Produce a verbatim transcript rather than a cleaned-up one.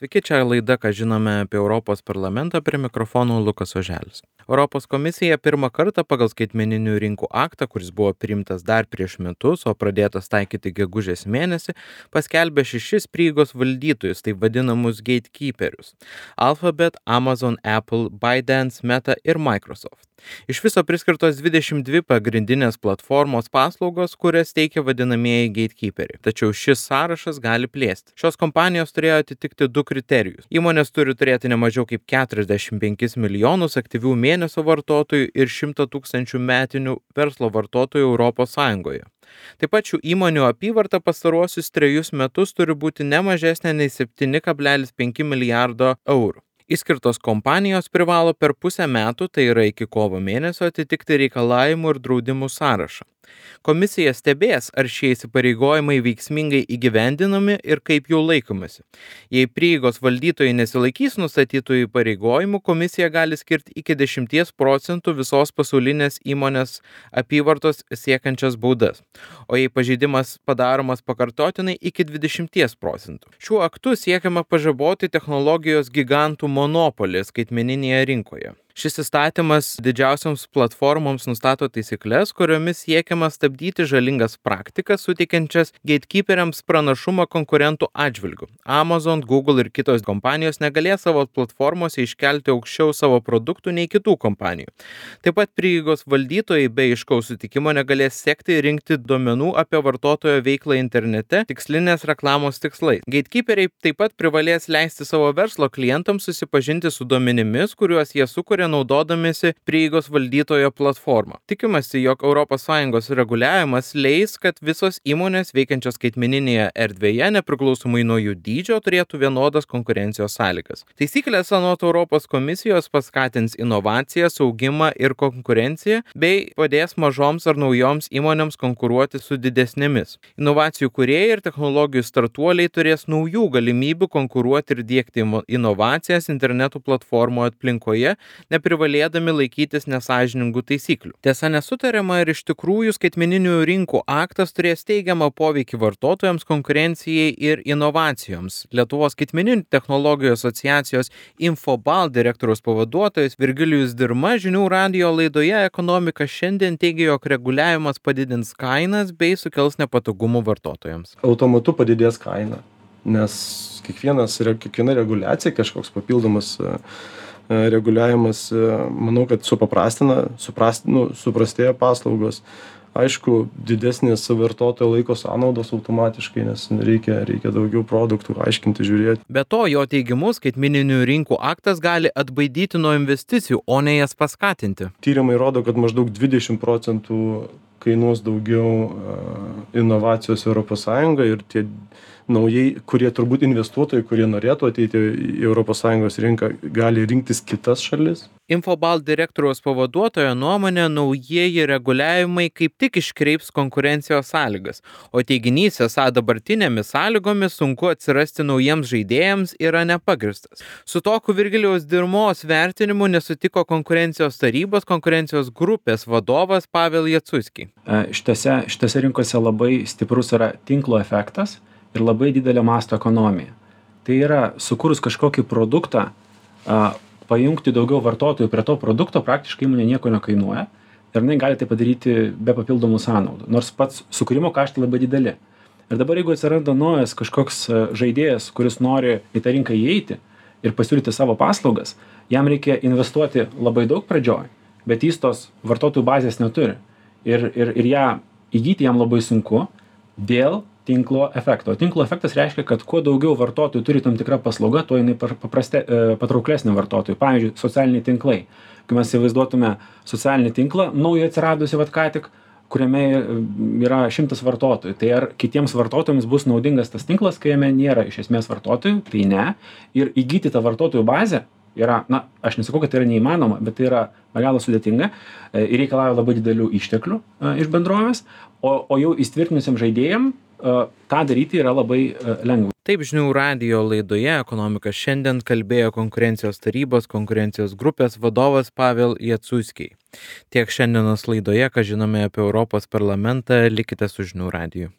Sveiki, čia laida, ką žinome apie Europos parlamentą, prie mikrofono Lukas Oželis. Europos komisija pirmą kartą pagal skaitmeninių rinkų aktą, kuris buvo priimtas dar prieš metus, o pradėtas taikyti gegužės mėnesį, paskelbė šešis prieigos valdytojus, taip vadinamus gatekeeperius – Alphabet, Amazon, Apple, ByteDance, Meta ir Microsoft. Iš viso priskirtos dvidešimt dvi pagrindinės platformos paslaugos, kurias teikia vadinamieji gatekeeperiai. Tačiau šis sąrašas gali plėsti. Šios kompanijos turėjo atitikti du kriterijus. Įmonės turi turėti ne mažiau kaip keturiasdešimt penkis milijonus aktyvių mėnesio vartotojų ir šimtą tūkstančių metinių verslo vartotojų Europos Sąjungoje. Taip pat šių įmonių apyvarta pastaruosius trejus metus turi būti ne mažesnė nei septyni kablelis penki milijardo eurų. Išskirtos kompanijos privalo per pusę metų, tai yra iki kovo mėnesio, atitikti reikalavimų ir draudimų sąrašą. Komisija stebės, ar šie įsipareigojimai veiksmingai įgyvendinami ir kaip jų laikomasi. Jei prieigos valdytojai nesilaikys nustatytų įpareigojimų, komisija gali skirti iki dešimties procentų visos pasaulinės įmonės apyvartos siekiančias baudas, o jei pažeidimas padaromas pakartotinai, iki dvidešimties procentų. Šiuo aktu siekiama pažaboti technologijos gigantų monopolį skaitmeninėje rinkoje. Šis įstatymas didžiausioms platformoms nustato taisyklės, kuriomis siekiama stabdyti žalingas praktikas, suteikiančias gatekeeperiams pranašumą konkurentų atžvilgių. Amazon, Google ir kitos kompanijos negalės savo platformose iškelti aukščiau savo produktų nei kitų kompanijų. Taip pat prieigos valdytojai be aiškaus sutikimo negalės sekti ir rinkti duomenų apie vartotojo veiklą internete tikslinės reklamos tikslais. Gatekeeperiai taip pat privalės leisti savo verslo klientams susipažinti su duomenimis, kuriuos jie sukuria naudodamiesi prieigos valdytojo platformą. Tikimasi, jog Europos Sąjungos reguliavimas leis, kad visos įmonės veikiančios skaitmeninėje erdvėje, nepriklausomai nuo jų dydžio, turėtų vienodas konkurencijos sąlygas. Taisyklės anot Europos komisijos paskatins inovacijas, augimą ir konkurenciją, bei padės mažoms ar naujoms įmonėms konkuruoti su didesnėmis. Inovacijų kūrėjai ir technologijų startuoliai turės naujų galimybių konkuruoti ir diegti inovacijas interneto platformų aplinkoje, neprivalėdami laikytis nesąžiningų taisyklių. Tiesa, nesutariama ir iš tikrųjų skaitmeninių rinkų aktas turės teigiamą poveikį vartotojams, konkurencijai ir inovacijoms. Lietuvos skaitmeninių technologijų asociacijos Infobalt direktoriaus pavaduotojas Virgilijus Dirma žinių radijo laidoje Ekonomika šiandien teigia, jog reguliavimas padidins kainas bei sukels nepatogumų vartotojams. Automatu padidės kaina, nes kiekvienas, kiekviena reguliacija, kažkoks papildomas reguliavimas, manau, kad supaprastina, suprast, nu, suprastėja paslaugos. Aišku, didesnės vartotojo laiko sąnaudos automatiškai, nes reikia, reikia daugiau produktų aiškinti, žiūrėti. Be to, jo teigimu, skaitmeninių rinkų aktas gali atbaidyti nuo investicijų, o ne jas paskatinti. Tyrimai rodo, kad maždaug dvidešimt procentų kainuos daugiau inovacijos Europos Sąjungoje ir tie naujai, kurie turbūt investuotojai, kurie norėtų ateiti į Europos Sąjungos rinką, gali rinktis kitas šalis. Infobalt direktoriaus pavaduotojo nuomonė, naujieji reguliavimai kaip tik iškreips konkurencijos sąlygas, o teiginys, esą dabartinėmis sąlygomis sunku atsirasti naujiems žaidėjams, yra nepagristas. Su tokiu Virgilijaus Dirmos vertinimu nesutiko konkurencijos tarybos konkurencijos grupės vadovas Pavel Jacucký. Šitose, šitose rinkose labai stiprus yra tinklo efektas ir labai didelio masto ekonomija. Tai yra, sukūrus kažkokį produktą, a, pajungti daugiau vartotojų prie to produkto, praktiškai įmonė nieko nekainuoja ir jinai gali tai padaryti be papildomų sąnaudų, nors pats sukūrimo kaštai labai dideli. Ir dabar, jeigu atsiranda naujas kažkoks žaidėjas, kuris nori į tą rinką įeiti ir pasiūlyti savo paslaugas, jam reikia investuoti labai daug pradžioj, bet jis tos vartotojų bazės neturi. Ir, ir, ir ją įgyti jam labai sunku dėl tinklo efekto. Tinklo efektas reiškia, kad kuo daugiau vartotojų turi tam tikrą paslaugą, tuo jinai paprastė, patrauklesnė vartotojui. Pavyzdžiui, socialiniai tinklai. Kai mes įvaizduotume socialinį tinklą, naują atsiradusi vat ką tik, kuriame yra šimtas vartotojų. Tai ar kitiems vartotojams bus naudingas tas tinklas, kai jame nėra iš esmės vartotojų? Tai ne. Ir įgyti tą vartotojų bazę yra, na, aš nesakau, kad tai yra neįmanoma, bet tai yra be galo sudėtinga ir reikalauja labai didelių išteklių iš bendrovės, o, o jau įsitvirtinusiam žaidėjam tą daryti yra labai lengva. Taip žinių radijo laidoje Ekonomika šiandien kalbėjo konkurencijos tarybos konkurencijos grupės vadovas Pavel Jacucký. Tiek šiandienos laidoje, ką žinome apie Europos parlamentą, likite su žinių radiju.